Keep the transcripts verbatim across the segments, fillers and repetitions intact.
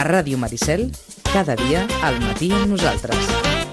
Ràdio Maricel, cada dia al matí amb nosaltres.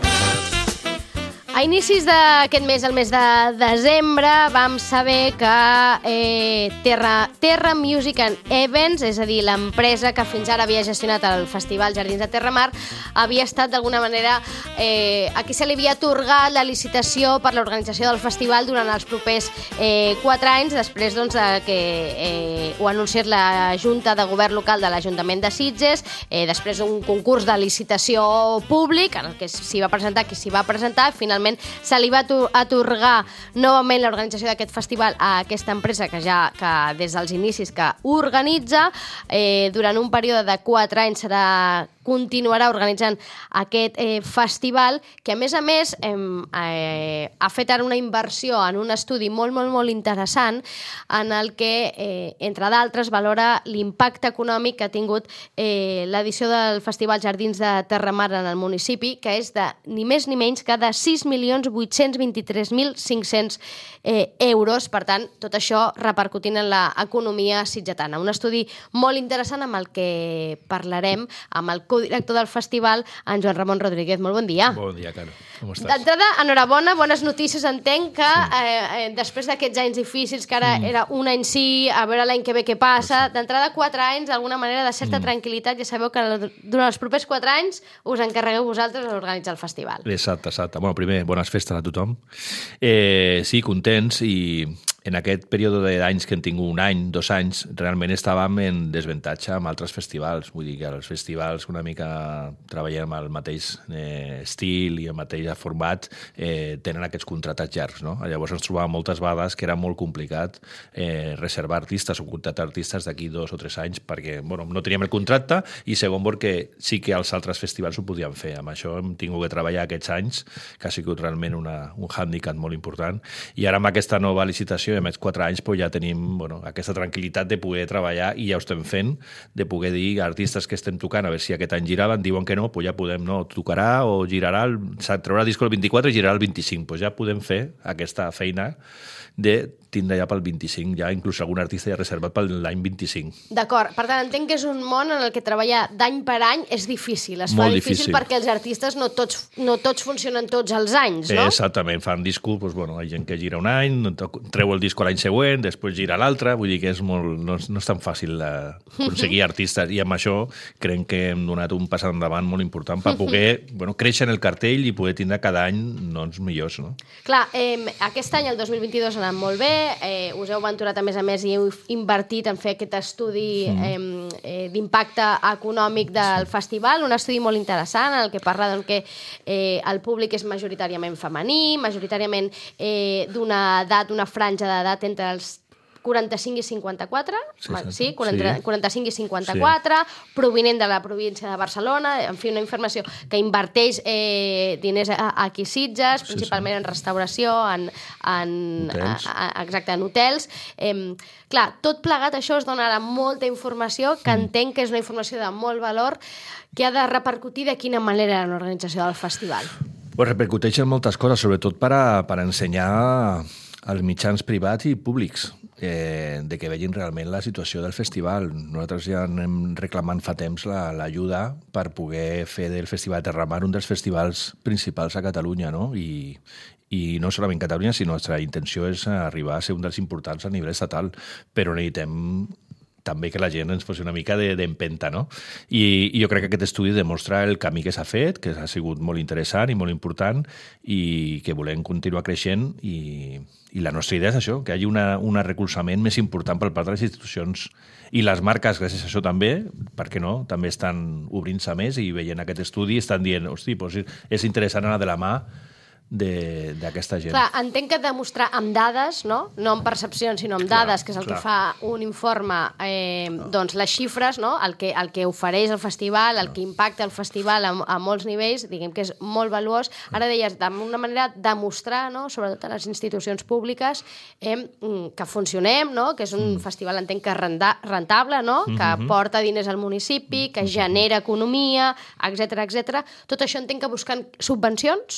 A inicis d'aquest mes, el mes de desembre, vam saber que eh, Terra, Terra Music and Events, és a dir, l'empresa que fins ara havia gestionat el Festival Jardins de Terramar, havia estat d'alguna manera eh, a qui se li havia atorgat la licitació per l'organització del festival durant els propers eh, quatre anys, després doncs, de que eh, ho ha anunciat la Junta de Govern Local de l'Ajuntament de Sitges, eh, després d'un concurs de licitació públic en el que s'hi va presentar qui s'hi va presentar, finalment se li va atorgar novament l'organització d'aquest festival a aquesta empresa que ja que des dels inicis que organitza, eh, durant un període de quatre anys serà continuarà organitzant aquest eh, festival, que a més a més eh, eh, ha fet ara una inversió en un estudi molt, molt, molt interessant en el que, eh, entre d'altres, valora l'impacte econòmic que ha tingut eh, l'edició del Festival Jardins de Terramar en el municipi, que és de ni més ni menys que de sis milions vuit-cents vint-i-tres mil cinc-cents eh, euros. Per tant, tot això repercutint en l'economia sitgetana. Un estudi molt interessant amb el que parlarem amb el codirector del festival, en Joan Ramon Rodríguez. Molt bon dia. Bon dia, Caro. Com estàs? D'entrada, enhorabona, bones notícies. Entenc que sí. eh, eh, després d'aquests anys difícils, que ara mm. era un any sí, a veure l'any que ve què passa, sí. d'entrada quatre anys, d'alguna manera de certa mm. tranquil·litat, ja sabeu que durant els propers quatre anys us encarregueu vosaltres d'organitzar el festival. Exacte, exacte. Bueno, primer, bones festes a tothom. Eh, sí, contents, i en aquest període d'anys que hem tingut un any, dos anys, realment estàvem en desavantatge amb altres festivals. Vull dir que els festivals una mica treballem al mateix eh, estil i el mateix format, eh, tenen aquests contractes llargs, no? Llavors ens trobàvem moltes vegades que era molt complicat eh, reservar artistes o contractar artistes d'aquí dos o tres anys perquè bueno, no teníem el contracte i segon perquè sí que els altres festivals ho podien fer. Amb això hem tingut que treballar aquests anys, que ha sigut realment una, un hàndicap molt important. I ara amb aquesta nova licitació, amb aquests quatre anys, pues ja tenim bueno, aquesta tranquil·litat de poder treballar i ja ho estem fent, de poder dir a artistes que estem tocant, a veure si aquest any giraven, diuen que no, pues ja podem, no, tocarà o girarà, el, traurà el disco el vint-i-quatre i girarà el vint-i-cinc, pues ja podem fer aquesta feina de tindre ja pel vint-i-cinc, ja inclús algun artista ja reservat per l'any vint-i-cinc. D'acord, per tant, entenc que és un món en el que treballar d'any per any és difícil, es Molt fa difícil, difícil perquè els artistes no tots, no tots funcionen tots els anys, no? Exactament, fan disco, doncs, bueno, hi ha gent que gira un any, treu el disco l'any següent, després gira l'altre, vull dir que és molt, no, no és tan fàcil aconseguir artistes, i amb això crec que hem donat un pas endavant molt important per poder bueno, créixer en el cartell i poder tindre cada any doncs, millors. No? Clar, eh, aquest any, el dos mil vint-i-dos, ha anat molt bé, eh, us heu aventurat a més a més i heu invertit en fer aquest estudi mm. eh, eh, d'impacte econòmic del sí. festival, un estudi molt interessant en el que parla doncs, que eh, el públic és majoritàriament femení, majoritàriament eh, d'una edat, una franja d'edat entre els quaranta-cinc i cinquanta-quatre, sí, sí, quaranta, sí. quaranta-cinc i cinquanta-quatre, sí. provinent de la província de Barcelona, en fi, una informació que inverteix eh, diners aquí a Sitges, principalment sí, sí. en restauració, en, en, hotels. A, a, exacte, en hotels. Eh, clar, tot plegat això es dona ara molta informació, que mm. entenc que és una informació de molt valor, que ha de repercutir de quina manera en l'organització del festival. Pues repercuteixen moltes coses, sobretot per, a, per ensenyar als mitjans privats i públics eh, de que vegin realment la situació del festival. Nosaltres ja anem reclamant fa temps l'ajuda la, per poder fer del Festival de Terramar un dels festivals principals a Catalunya, no? I, i no solament Catalunya, sinó la nostra intenció és arribar a ser un dels importants a nivell estatal, però necessitem també que la gent ens posi una mica d'empenta, no? I, I jo crec que aquest estudi demostra el camí que s'ha fet, que ha sigut molt interessant i molt important i que volem continuar creixent i, i la nostra idea és això, que hi hagi una, un recolzament més important per part de les institucions i les marques, gràcies a això també, per què no, també estan obrint-se més i veient aquest estudi estan dient, hosti, doncs és interessant anar de la mà d'aquesta gent. Clar, entenc que demostrar amb dades, no? No amb percepcions, sinó amb clar, dades, que és el clar. que fa un informe, eh, doncs les xifres, no? El que, el que ofereix el festival, el que impacta el festival a, a molts nivells, diguem que és molt valuós. Ara deies, d'una manera, demostrar, no? Sobretot a les institucions públiques, eh, que funcionem, no? Que és un mm. festival, entenc que rentable, no? Mm-hmm. Que porta diners al municipi, que genera economia, etcètera, etcètera. Tot això entenc que buscant subvencions?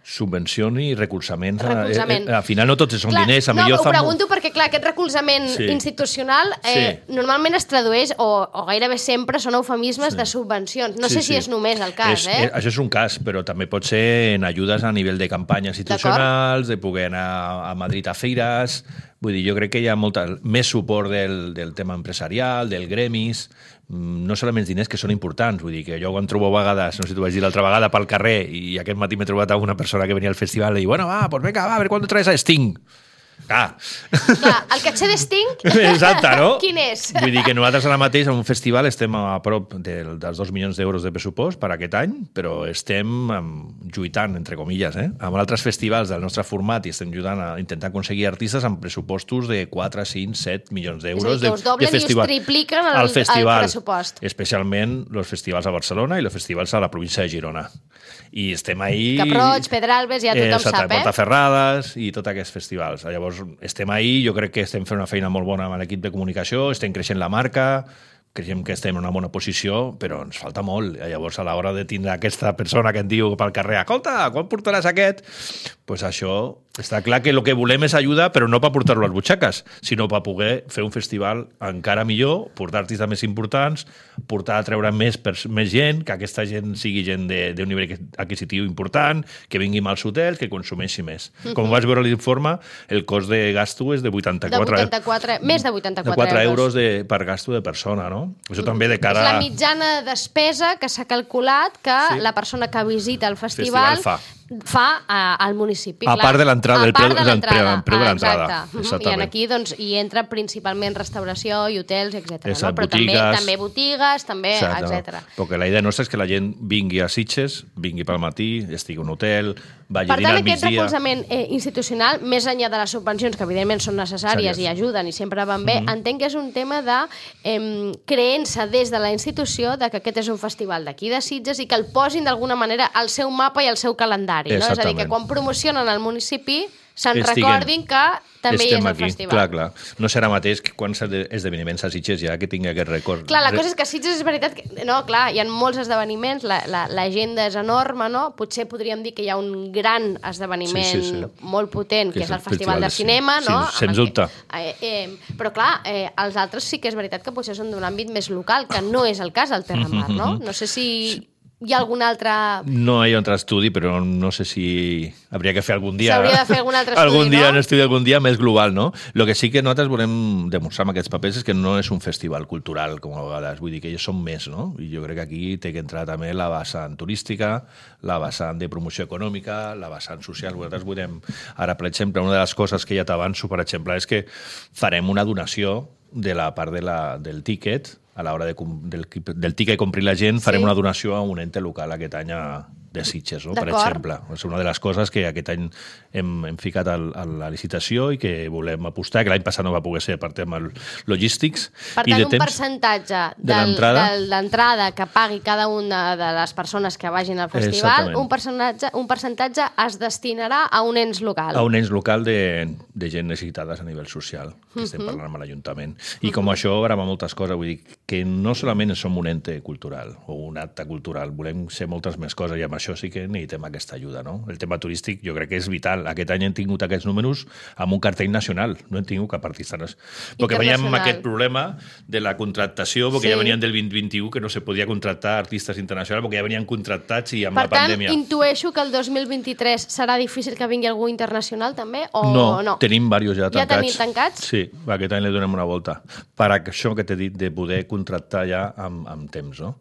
subvencioni recolzaments. Recolzament. Al final no tots són clar, diners. A no, millor ho fa pregunto molt... perquè, clar, aquest recolzament Sí. institucional eh, Sí. normalment es tradueix, o, o gairebé sempre són eufemismes Sí. de subvencions. No Sí, sé si sí. és només el cas, és, eh? eh? Això és un cas, però també pot ser en ajudes a nivell de campanyes institucionals, de poder anar a Madrid a feires. Vull dir, jo crec que hi ha molta, més suport del, del tema empresarial, del gremis, no solament els diners que són importants, vull dir que jo quan trobo a vegades, no sé si t'ho vaig dir l'altra vegada, pel carrer, i aquest matí m'he trobat a una persona que venia al festival i diu, bueno, va, pues venga, va, a ver cuándo traes a Sting. Ah. Clar, el caché de Sting... Exacte, no? Quin és? Vull dir que nosaltres ara mateix en un festival estem a prop del, dels dos milions d'euros de pressupost per aquest any, però estem um, lluitant, entre comilles, eh? amb altres festivals del nostre format i estem ajudant a intentar aconseguir artistes amb pressupostos de quatre, cinc, set milions d'euros És a dir, que us doblen i us tripliquen el, el pressupost. Especialment els festivals a Barcelona i els festivals a la província de Girona. I estem ahí... Cap-roig, Pedralbes, ja tothom eh, sap, eh? Portaferrades i tots aquests festivals. Llavors, estem ahí, jo crec que estem fent una feina molt bona amb l'equip de comunicació, estem creixent la marca, creiem que estem en una bona posició, però ens falta molt. Llavors, a l'hora de tindre aquesta persona que et diu pel carrer, escolta, quan portaràs aquest? Pues això, està clar que el que volem és ajuda, però no per portar-lo a les butxaques, sinó per poder fer un festival encara millor, portar artistes més importants, portar a treure més, més gent, que aquesta gent sigui gent d'un nivell adquisitiu important, que vingui als hotels, que consumeixi més. Uh -huh. Com vas veure l'informe, el cost de gasto és de vuitanta-quatre, de vuitanta-quatre més de vuitanta-quatre de euros. euros de, per gasto de persona, no? Això també de cara... És la mitjana despesa que s'ha calculat que Sí. la persona que visita el festival, festival fa. fa a, al municipi. A clar. part de l'entrada, A del part preu- de del preu- l'entrada. preu de Ah, l'entrada. exacte. Mhm. I Exactament. en aquí doncs, hi entra principalment restauració i hotels, etcètera. Exacte, No? Però botigues. també, també botigues, també, Exacte. etcètera. Perquè la idea nostra és que la gent vingui a Sitges, vingui pel matí, estigui a un hotel, vagi Per a dinar tant, al aquest migdia... recolzament eh, institucional, més enllà de les subvencions, que evidentment són necessàries Seriós. i ajuden i sempre van bé, mm-hmm. entenc que és un tema de eh, creença des de la institució de que aquest és un festival d'aquí de Sitges i que el posin d'alguna manera al seu mapa i al seu calendari. No? És a dir, que Exactament. quan promocionen el municipi se'n Estiguem. recordin que també hi és Estem el aquí. festival. Clar, clar. No serà mateix que quants esdeveniments a Sitges ja que tingui aquest record. Clar, la cosa és que a Sitges és veritat que... No, clar, hi ha molts esdeveniments, l'agenda és enorme, no? Potser podríem dir que hi ha un gran esdeveniment Sí, sí, sí. molt potent, que, Que és el Festival de Cinema, sí, no? sens Amb el dubte. Que, eh, eh, però clar, eh, els altres sí que és veritat que potser són d'un àmbit més local, que no és el cas del Terramar, no? No sé si... Hi ha algun altre... No hi ha un altre estudi, però no sé si hauria que fer algun dia... S'hauria de fer algun altre estudi, algun dia, no? un estudi algun dia més global, no? El que sí que nosaltres volem demostrar amb aquests papers és que no és un festival cultural, com a vegades. Vull dir que ells són més, no? I jo crec que aquí té que entrar també la vessant turística, la vessant de promoció econòmica, la vessant social. Nosaltres volem... Ara, per exemple, una de les coses que ja t'avanço, per exemple, és que farem una donació de la part de la, del tíquet, a l'hora de, del, del tiquet que compri la gent, farem Sí. una donació a un ente local aquest any a, de Sitges, no? Per exemple. És una de les coses que aquest any hem, hem ficat al, a la licitació i que volem apostar, que l'any passat no va poder ser per tema logístics. Per i tant, de un temps, percentatge de del- l'entrada. del- d'entrada que pagui cada una de les persones que vagin al festival, Exactament. un percentatge, un percentatge es destinarà a un ens local. a un ens local de, de gent necessitades a nivell social, que estem parlant amb l'Ajuntament. I com això grava moltes coses, vull dir que no solament som un ente cultural o un acte cultural, volem ser moltes més coses i amb això sí que necessitem aquesta ajuda, no? El tema turístic jo crec que és vital. Aquest any hem tingut aquests números amb un cartell nacional, no hem tingut cap artista. Perquè veníem amb aquest problema de la contractació, perquè Sí. ja venien del vint vint-un que no se podia contractar artistes internacionals, perquè ja venien contractats i amb Per la tant, pandèmia. intueixo que el dos mil vint-i-tres serà difícil que vingui algú internacional també, o No, no? tenim diversos ja Ja tancats. tenim tancats? Sí, aquest any li donem una volta. Per això que t'he dit de poder contractar ja amb, amb temps, no?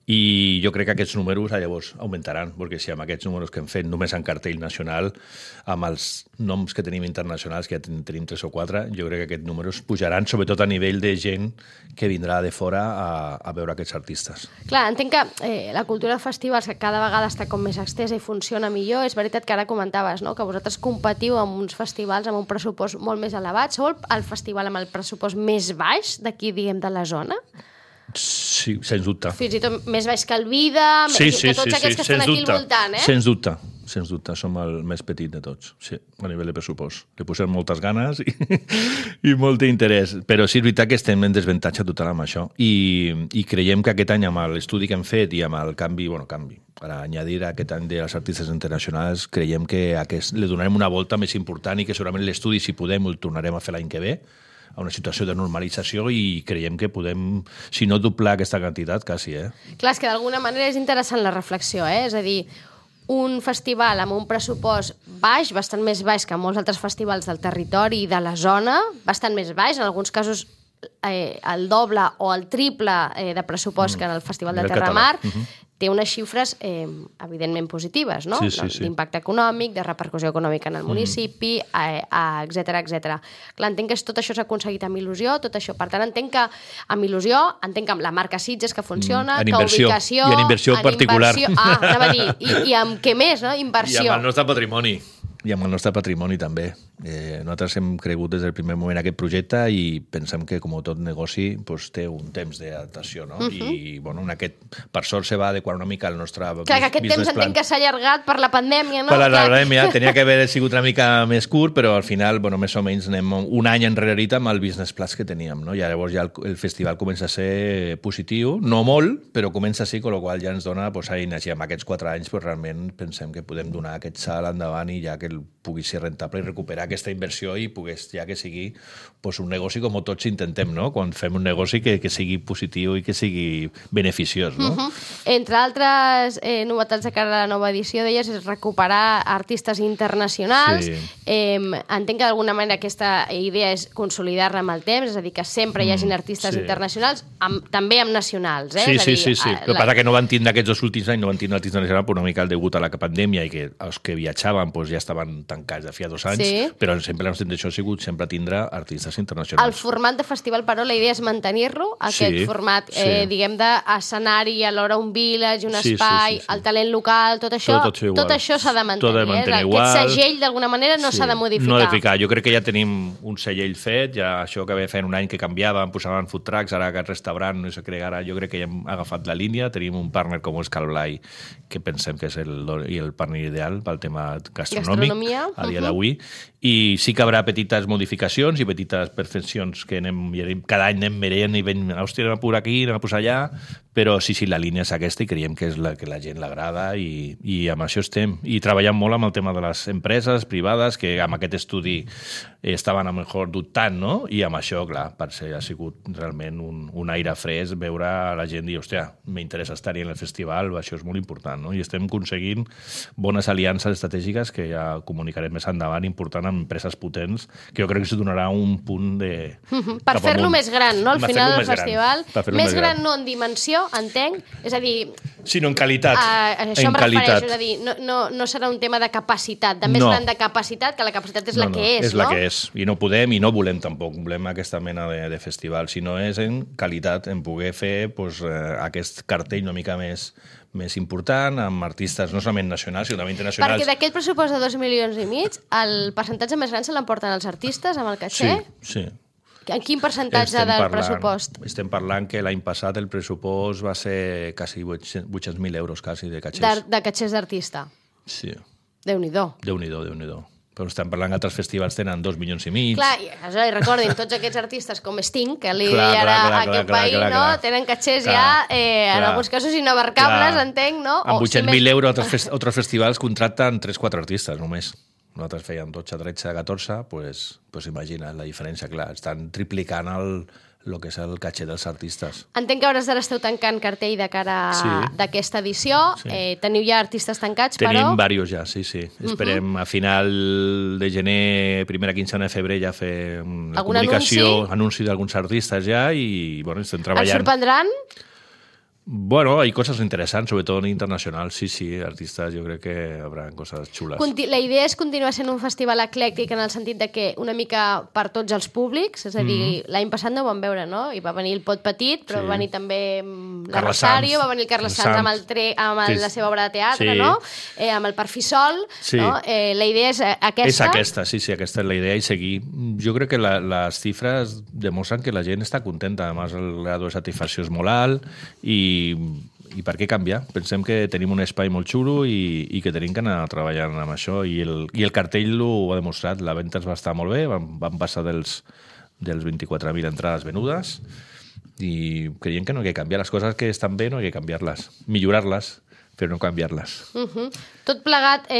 I jo crec que aquests números llavors augmentaran, perquè si amb aquests números que hem fet només en cartell nacional, amb els noms que tenim internacionals, que ja ten- tenim tres o quatre, jo crec que aquests números pujaran, sobretot a nivell de gent que vindrà de fora a, a veure aquests artistes. Clar, entenc que eh, la cultura de festivals que cada vegada està com més extesa i funciona millor. És veritat que ara comentaves, no?, que vosaltres competiu amb uns festivals amb un pressupost molt més elevat. Sou el, el festival amb el pressupost més baix d'aquí, diguem, de la zona? Sí, sens dubte. Fins i tot més baix que el Vida, Sí, més, sí, que tots sí, aquests sí, que estan sens aquí dubte. al voltant, eh? Sens dubte. sens dubte, som el més petit de tots, sí, a nivell de pressupost. Le posem moltes ganes i, i molt d'interès, però sí, és veritat que estem en desavantatge total amb això i, i creiem que aquest any, amb l'estudi que hem fet i amb el canvi, bueno, canvi, per añadir aquest any de les artistes internacionals, creiem que aquest, li donarem una volta més important i que segurament l'estudi, si podem, el tornarem a fer l'any que ve, a una situació de normalització i creiem que podem, si no doblar aquesta quantitat, quasi, eh? Clar, és que d'alguna manera és interessant la reflexió, eh? És a dir, un festival amb un pressupost baix, bastant més baix que molts altres festivals del territori i de la zona, bastant més baix, en alguns casos eh, el doble o el triple eh, de pressupost mm. que en el Festival de Terramar, uh -huh. té unes xifres eh, evidentment positives, no? Sí, sí, sí. D'impacte econòmic, de repercussió econòmica en el municipi, mm. eh, etcètera, etcètera. Clar, entenc que tot això s'ha aconseguit amb il·lusió, tot això. Per tant, entenc que amb il·lusió, entenc que amb la marca Sitges que funciona, mm. en que inversió. ubicació... I en inversió en particular. Inversió, ah, anava a dir, i, i amb què més, no? Inversió. I amb el nostre patrimoni. I amb el nostre patrimoni també. Eh, nosaltres hem cregut des del primer moment aquest projecte i pensem que, com tot negoci, doncs, té un temps d'adaptació, no? Uh -huh. I, bueno, en aquest, per sort, se va adequar una mica al nostre Clar, que aquest temps plan. entenc que s'ha allargat per la pandèmia, no? Per la Clar. pandèmia, tenia que haver sigut una mica més curt, però al final, bueno, més o menys anem un any enrere amb el business plan que teníem, no? I llavors ja el, el festival comença a ser positiu, no molt, però comença a ser, amb la qual ja ens dona pues, eines. I amb aquests quatre anys pues, realment pensem que podem donar aquest salt endavant i ja que el pugui ser rentable i recuperar aquesta inversió i pogués ja que sigui pues, un negoci com tots intentem, no? Quan fem un negoci que, que sigui positiu i que sigui beneficiós, no? Uh-huh. Entre altres eh, novetats de cara a la nova edició, deies, és recuperar artistes internacionals. Sí. Eh, entenc que d'alguna manera aquesta idea és consolidar-la amb el temps, és a dir, que sempre hi hagin artistes sí. internacionals, amb, també amb nacionals, eh? Sí, és a dir, sí, sí, sí. A, El que la... passa que no van tindre aquests dos últims anys, no van tindre artistes nacionals per una mica el degut a la pandèmia i que els que viatjaven pues, ja estaven tancats de feia dos anys, sí. però sempre la nostra intenció ha sigut sempre tindre artistes internacionals. El format de festival, però, la idea és mantenir-lo, aquest sí, format, eh, sí. diguem, d'escenari, alhora un village, un sí, espai, sí, sí, sí. el talent local, tot això, tot, tot, tot això s'ha de mantenir. Tot de mantenir eh? igual. Aquest segell, d'alguna manera, no s'ha sí. de modificar. No de ficar. Jo crec que ja tenim un segell fet, ja això que ve fent un any que canviàvem, posaven food trucks, ara aquest restaurant, no sé què, ara jo crec que ja hem agafat la línia, tenim un partner com és Calblai, que pensem que és el, el partner ideal pel tema gastronòmic Gastronomia. a dia uh-huh. d'avui, i sí que hi haurà petites modificacions i petites perfeccions que anem, cada any anem veient i veiem, hòstia, anem a posar aquí, anem a posar allà, però sí, sí, la línia és aquesta i creiem que és la que la gent l'agrada i, i amb això estem. I treballant molt amb el tema de les empreses privades, que amb aquest estudi estaven a lo mejor dubtant, no? I amb això, clar, per ser ha sigut realment un, un aire fresc, veure la gent dir, hòstia, m'interessa estar-hi en el festival, això és molt important, no? I estem aconseguint bones aliances estratègiques que ja comunicarem més endavant, important amb empreses potents, que jo crec que es donarà un punt de... Uh-huh. Per fer-lo més gran, no? Al per final del més festival. Gran, més, més gran, gran no en dimensió, entenc, és a dir... Sinó en qualitat. A, a això en em qualitat. refereixo, és a dir, no, no, no serà un tema de capacitat, de més no. gran de capacitat, que la capacitat és no, la que és, és no? És la que és, i no podem i no volem tampoc, volem aquesta mena de, de festival, sinó és en qualitat, en poder fer pues, eh, aquest cartell una mica més més important, amb artistes no solament nacionals, sinó també internacionals. Perquè d'aquest pressupost de dos milions i mig, el percentatge més gran se l'emporten els artistes amb el caché? Sí, sí. En quin percentatge estem del parlant, pressupost? Estem parlant que l'any passat el pressupost va ser quasi vuit-cents mil euros quasi de catxers. De, de catxers d'artista? Sí. Déu-n'hi-do. Déu-n'hi-do, Déu-n'hi-do. Però estem parlant que altres festivals tenen dos milions i mig. Clar, i, i recordin, tots aquests artistes com Sting, que li clar, deia ara clar, clar, a aquest clar, país, clar, no? clar. Tenen catxers clar, ja, eh, en clar, alguns casos inabarcables, clar. entenc, no? Amb vuit-cents mil si euros altres, fest altres festivals contracten tres quatre artistes només. Nosaltres fèiem dotze, tretze, catorze, pues, pues imagina't la diferència, clar. Estan triplicant el, el que és el caché dels artistes. Entenc que a hores d'ara esteu tancant cartell de cara sí. d'aquesta edició. Sí. Eh, teniu ja artistes tancats, Tenim però... Tenim diversos ja, sí, sí. Esperem uh -huh. a final de gener, primera quincena de febrer, ja fer la algun comunicació, anunci, anunci d'alguns artistes ja i, bueno, estem ens treballant. sorprendran? Bueno, hay cosas interesantes, sobre todo en internacional. Sí, sí, artistas, yo creo que habrá cosas chulas. Conti la idea és continuar sent un festival eclèctic en el sentit de que una mica per tots els públics, és a dir, mm -hmm. l'any passat no ho vam veure, no? I va venir el Pot Petit, però sí. va venir també la Rosario, va venir el Carles Sanz amb, el tre amb el, la seva obra de teatre, sí. no? Eh, amb el Perfisol, sí. no? Eh, la idea és aquesta. És aquesta, sí, sí, aquesta és la idea i seguir. Jo crec que la, les xifres demostren que la gent està contenta, a més el grado de satisfacció és molt alt i i per què canviar? Pensem que tenim un espai molt xulo i, i que tenim que anar treballant amb això i el, i el cartell ho ha demostrat, la venda va estar molt bé, van, van passar dels, dels vint-i-quatre mil entrades venudes i creiem que no hi ha que canviar les coses que estan bé, no hi ha que canviar-les, millorar-les, però no canviar-les. Uh-huh. Tot plegat,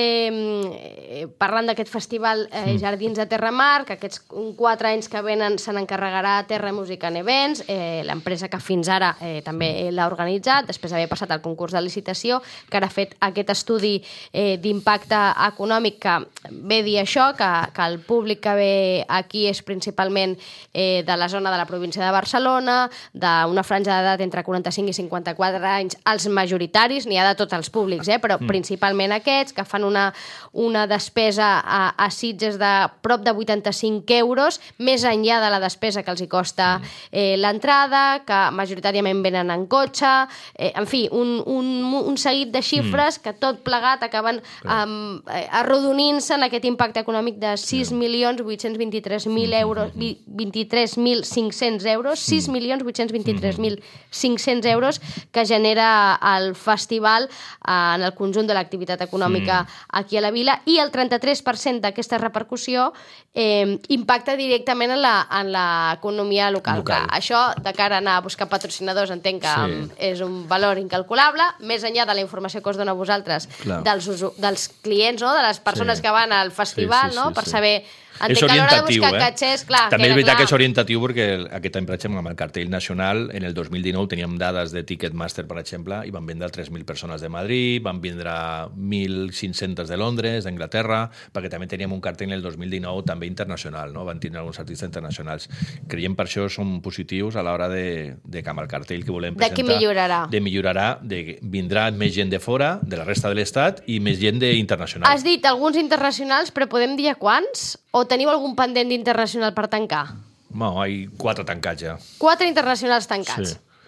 eh, parlant d'aquest festival eh, Jardins de Terramar, que aquests quatre anys que venen se n'encarregarà Terra Music and Events, eh, l'empresa que fins ara eh, també l'ha organitzat, després d'haver passat el concurs de licitació, que ara ha fet aquest estudi eh, d'impacte econòmic que ve dir això, que, que el públic que ve aquí és principalment eh, de la zona de la província de Barcelona, d'una franja d'edat entre quaranta-cinc i cinquanta-quatre anys, els majoritaris, n'hi ha de tots els públics, eh, però mm. principalment aquests, que fan una, una despesa a, a Sitges de prop de vuitanta-cinc euros, més enllà de la despesa que els hi costa eh, l'entrada, que majoritàriament venen en cotxe, eh, en fi, un, un, un seguit de xifres mm. que tot plegat acaben um, arrodonint-se en aquest impacte econòmic de sis milions vuit-cents vint-i-tres mil euros, vint-i-tres mil cinc-cents euros, sis milions vuit-cents vint-i-tres mil cinc-cents euros que genera el festival en el conjunt de l'activitat econòmica mm. aquí a la vila, i el trenta-tres per cent d'aquesta repercussió eh, impacta directament en l'economia local. local. Que això, de cara a anar a buscar patrocinadors, entenc que sí. és un valor incalculable, més enllà de la informació que us dona a vosaltres dels, dels clients, no? De les persones sí. que van al festival, sí, sí, no? sí, per sí. saber... Entenc és orientatiu, eh? Catxers, clar, també és veritat clar. que és orientatiu perquè aquest any, per exemple, amb el cartell nacional, en el dos mil dinou teníem dades de Ticketmaster, per exemple, i van vendre tres mil persones de Madrid, van vindre mil cinc-cents de Londres, d'Anglaterra, perquè també teníem un cartell en el dos mil dinou també internacional, no? Van tindre alguns artistes internacionals. Creiem per això som positius a l'hora de, de que amb el cartell que volem presentar... De què millorarà? De millorarà, de vindrà més gent de fora, de la resta de l'Estat, i més gent internacional. Has dit alguns internacionals, però podem dir a quants? O teniu algun pendent internacional per tancar? No, hi ha quatre tancats ja. Quatre internacionals tancats? Sí.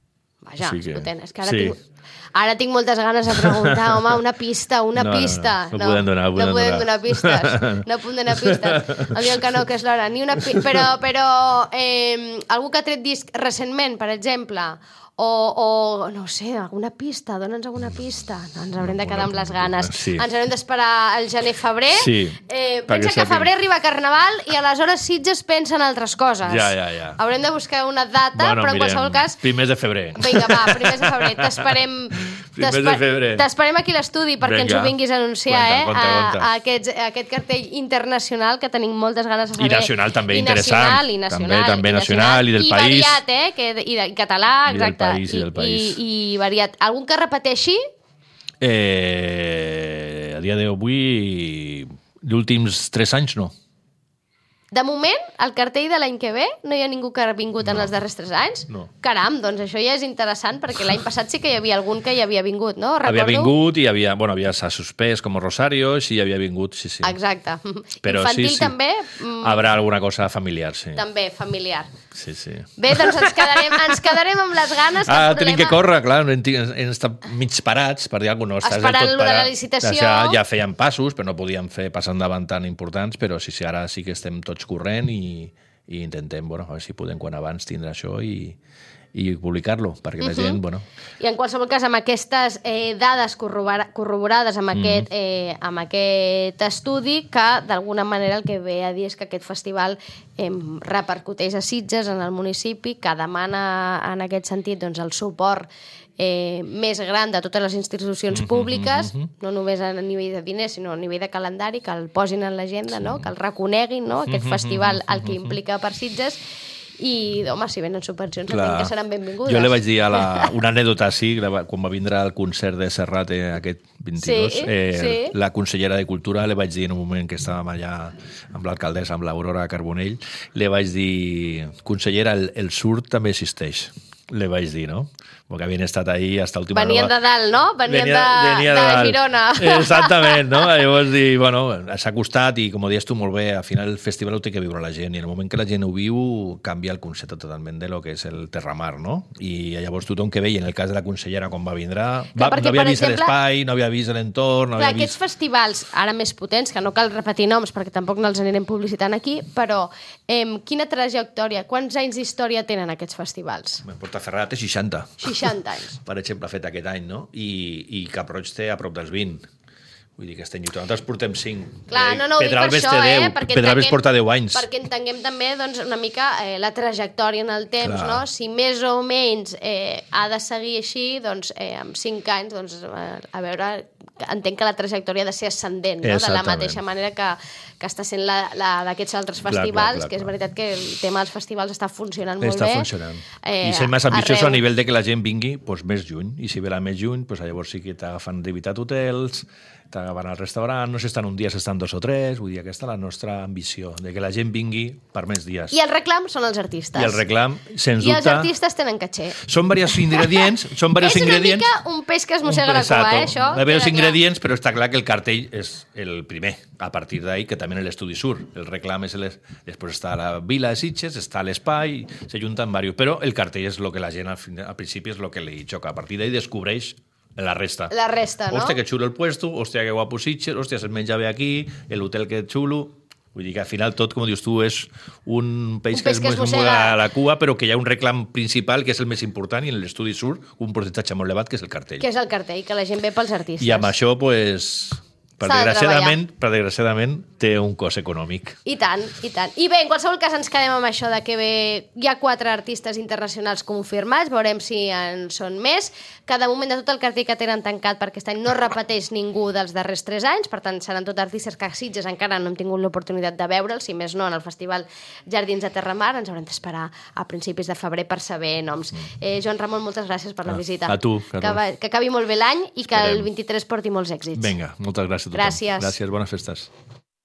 Vaja, sí que... escolten, és que ara, sí. tinc, ara tinc moltes ganes de preguntar, home, una pista, una no, pista. No, no, no, no podem donar, no podem donar. donar pistes. No podem donar pistes. Em diuen que no, que és l'hora. Ni una pi... Però, però eh, algú que ha tret disc recentment, per exemple, o, o no ho sé, alguna pista, dona'ns alguna pista. No, ens haurem de quedar amb les ganes. Sí. Ens haurem d'esperar el gener-febrer. Sí, eh, pensa que a febrer arriba Carnaval i aleshores Sitges pensa en altres coses. Ja, ja, ja. Haurem de buscar una data, bueno, però en mirem, qualsevol cas... primers de febrer. Vinga, va, primers de febrer. T'esperem... Primers de febrer. T'esperem aquí a l'estudi perquè Venga. ens ho vinguis a anunciar, Cuenta, eh? Conta, conta. A, a, aquest, a aquest cartell internacional que tenim moltes ganes de saber. I nacional també, I interessant. Nacional, I nacional, també, també i nacional, i del I país. variat, eh? Que, i, de, I català, exacte. I del país, i del país. I, i variat. Algun que repeteixi? Eh, a dia d'avui, els últims tres anys no. De moment, al cartell de l'any que ve no hi ha ningú que ha vingut no. en els darrers tres anys? No. Caram, doncs això ja és interessant, perquè l'any passat sí que hi havia algun que hi havia vingut, no? Recordo... Havia vingut i havia, bueno, havia s'ha suspès com Rosario, sí, havia vingut, sí, sí. Exacte. Però infantil sí, sí. també... Habrà alguna cosa familiar, sí. També, familiar. Sí, sí. Bé, doncs ens quedarem, ens quedarem amb les ganes. Que ah, problema... tenim que córrer, clar, hem, hem estat mig parats, per dir alguna cosa. No, esperant lo de la licitació. Ja, ja feien passos, però no podíem fer pas endavant tan importants, però sí, sí, ara sí que estem tots corrent i, i intentem, bueno, a veure si podem quan abans tindre això i, i publicar-lo, perquè la uh-huh. gent, bueno... I en qualsevol cas, amb aquestes eh, dades corroborades amb, aquest, eh, amb aquest estudi, que d'alguna manera el que ve a dir és que aquest festival eh, repercuteix a Sitges, en el municipi, que demana en aquest sentit doncs, el suport eh, més gran de totes les institucions públiques, uh-huh, uh-huh. no només a nivell de diners, sinó a nivell de calendari, que el posin en l'agenda, sí. no? Que el reconeguin, no? Aquest uh-huh, festival, el que implica per Sitges. I, home, si venen subvencions, entenc que seran benvingudes. Jo li vaig dir a la, una anècdota, sí, quan va vindre al concert de Serrat eh, aquest vint-i-dos, sí, eh, sí. la consellera de Cultura, li vaig dir en un moment que estàvem allà amb l'alcaldessa, amb l'Aurora Carbonell, li vaig dir, consellera, el, el surt també existeix. Le vaig dir, no? Perquè havien estat ahir hasta última Venien hora. de dalt, no? Venien venia, de, venia de, de, de Girona. Exactament, no? Llavors dir, bueno, s'ha costat i, com ho dius tu molt bé, al final el festival ho té que viure la gent i en el moment que la gent ho viu canvia el concepte totalment de lo que és el Terramar, no? I llavors tothom que veia, en el cas de la consellera quan va vindre, va, perquè, no havia vist exemple, l'espai, no havia vist l'entorn... No clar, havia aquests vist... festivals, ara més potents, que no cal repetir noms perquè tampoc no els anirem publicitant aquí, però eh, quina trajectòria, quants anys d'història tenen aquests festivals? Portaferrat té seixanta. seixanta anys. Per exemple, ha fet aquest any, no? I, i Cap-roig té a prop dels vint. Vull dir que estem lluitant. Nosaltres portem cinc. Clar, no, no, ho dic per Pedralbes això, té deu. eh? Perquè Pedralbes entenguem- porta deu anys. Perquè entenguem també doncs, una mica eh, la trajectòria en el temps, Clar. no? Si més o menys eh, ha de seguir així, doncs eh, amb cinc anys, doncs, eh, a veure, entenc que la trajectòria ha de ser ascendent, no? De la Exactament. mateixa manera que, que està sent la, la d'aquests altres Clar, festivals, clar, clar, que és clar. veritat que el tema dels festivals està funcionant molt Està bé. funcionant. Eh, I ser més ambiciós arreu. a nivell de que la gent vingui doncs, més lluny. I si ve la més lluny, doncs, llavors sí que t'agafen d'habitat hotels, t'agafen al restaurant, no s'estan un dia, s'estan dos o tres. Vull dir, aquesta és la nostra ambició, de que la gent vingui per més dies. I el reclam són els artistes. I el reclam, sens I els dubte... artistes tenen caché. Són diversos ingredients, són diversos És una ingredients... mica un peix que es mossega la cua, eh, això? Hi ha diversos queda clar. ingredients, però està clar que el cartell és el primer. A partir d'ahí, que també en l'estudi surt. El reclam és... El... Després està la Vila de Sitges, està l'espai, s'ajunten diversos. Però el cartell és el que la gent, al, fin... al principi, és el que li xoca. A partir d'ahí descobreix la resta. La resta, no? Hòstia, que xulo el puesto, hòstia, que guapo Sitges, hòstia, se'l menja bé aquí, l'hotel que xulo... Vull dir que al final tot, com dius tu, és un peix, Un peix que, que es es mossega. mossega a la cua, però que hi ha un reclam principal, que és el més important, i en l'estudi surt un percentatge molt elevat, que és el cartell. Que és el cartell, que la gent ve pels artistes. I amb això, pues, per S'ha de desgraciadament, per desgraciadament, té un cost econòmic. I tant, i tant. I bé, en qualsevol cas ens quedem amb això de que bé, hi ha quatre artistes internacionals confirmats, veurem si en són més, que de moment de tot el cartell que tenen tancat per aquest any no repeteix ningú dels darrers tres anys, per tant seran tot artistes que a Sitges encara no hem tingut l'oportunitat de veure'ls, si més no en el Festival Jardins de Terramar, ens haurem d'esperar a principis de febrer per saber noms. Eh, Joan Ramon, moltes gràcies per la Ah, visita. a tu, que, Carol. va, que acabi molt bé l'any i que Esperem. el vint-i-tres porti molts èxits. Vinga, moltes gràcies a tothom. Gràcies. Gràcies, bones festes.